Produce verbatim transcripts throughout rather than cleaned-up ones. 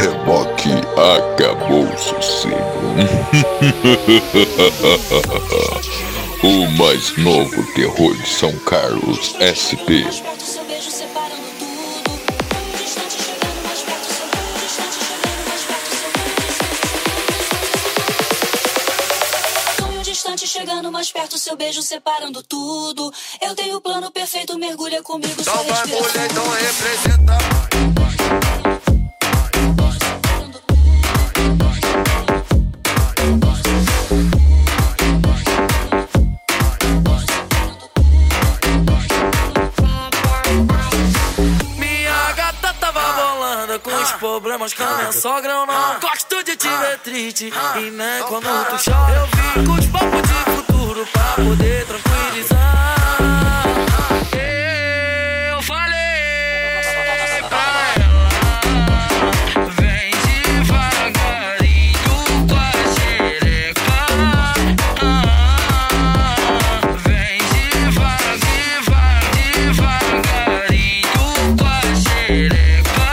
reboque, acabou o sossego. O mais novo terror de São Carlos, S P. Chegando mais perto, seu beijo separando tudo. Eu tenho o plano perfeito, mergulha comigo. Então vai, mulher, então representa. Minha gata tava bolando com os problemas com a minha sogra. Eu não gosto de te ver triste. E nem quando tu chora, eu vim com os papos de futuro pra poder tranquilizar. Eu falei pra ela, vem devagarinho com a xereca. Vem devagar, devagarinho com a xereca.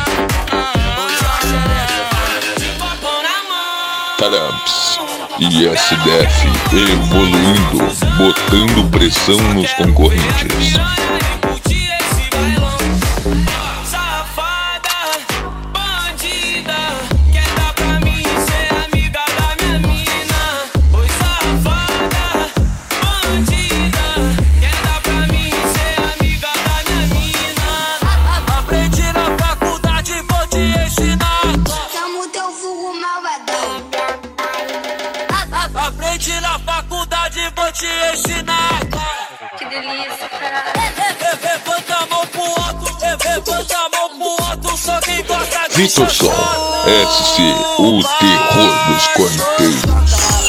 Taramps e S D F evoluindo, botando pressão nos concorrentes. Aprendi na faculdade, vou te ensinar. Que delícia, cara. Levanta a mão pro alto, levanta a mão pro alto, só quem gosta de Vitor Sol, S C, o terror dos corneteiros.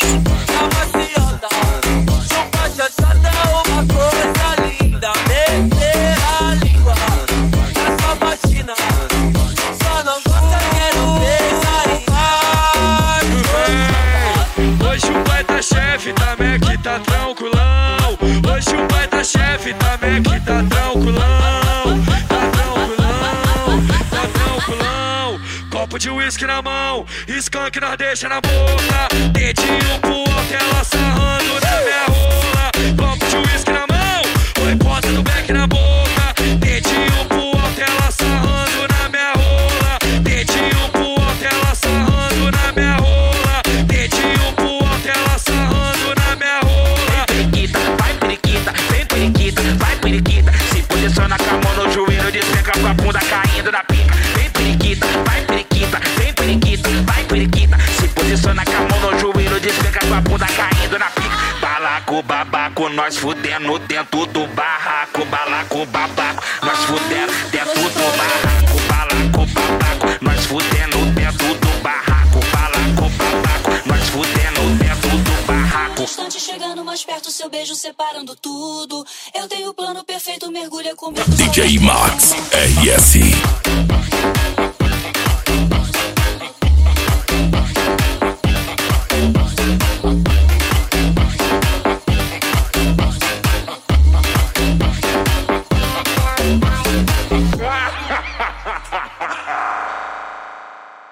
Chefe tá Mac, tá tranquilão. Hoje o pai da chefe tá Mac, tá tranquilão. Tá tranquilão, tá tranquilão. Copo de uísque na mão, skunk nós deixa na boca. Dedinho pro alto, ela sarrando na minha rola. Copo de uísque na mão, oi, bota no back na boca. Dedinho pro alto, ela sarrando na minha rola. Dedinho pro alto, ela sarrando na minha rola. Dedinho pro alto, ela sarrando na minha rola. Periquita, vai periquita, vem periquita, vai periquita. Se posiciona com a mão no joelho, despenca com a bunda caindo na pica. Vem periquita, vai periquita, vem periquita, vai periquita. Se posiciona com a mão no joelho, despenca com a bunda caindo na pica. Balaco, babaco, nós fudendo dentro do barraco. Balaco, babaco, nós fudendo dentro do barraco. Balaco, babaco, nós fudendo dentro do barraco. Balaco, babaco, nós fudendo dentro do barraco. Distante chegando mais perto, seu beijo separando tudo. Eu tenho o plano perfeito, mergulha comigo. D J Max R S.